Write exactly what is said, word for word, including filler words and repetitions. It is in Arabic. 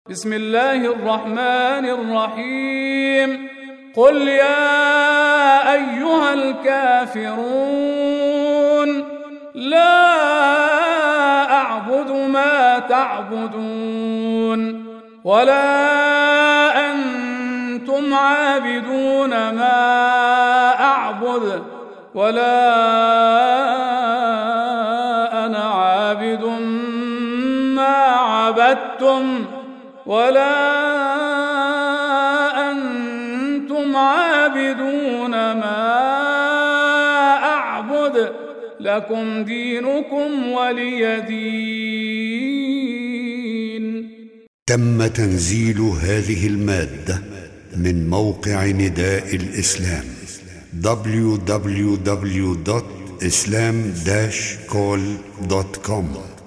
بسم الله الرحمن الرحيم. قل يا أيها الكافرون لا أعبد ما تعبدون ولا أنتم عابدون ما أعبد ولا أنا عابد ما عبدتم ولا أنتم عابدون ما أعبد لكم دينكم ولي دين. تم تنزيل هذه المادة من موقع نداء الإسلام دبليو دبليو دبليو دوت إسلام داش كول دوت كوم.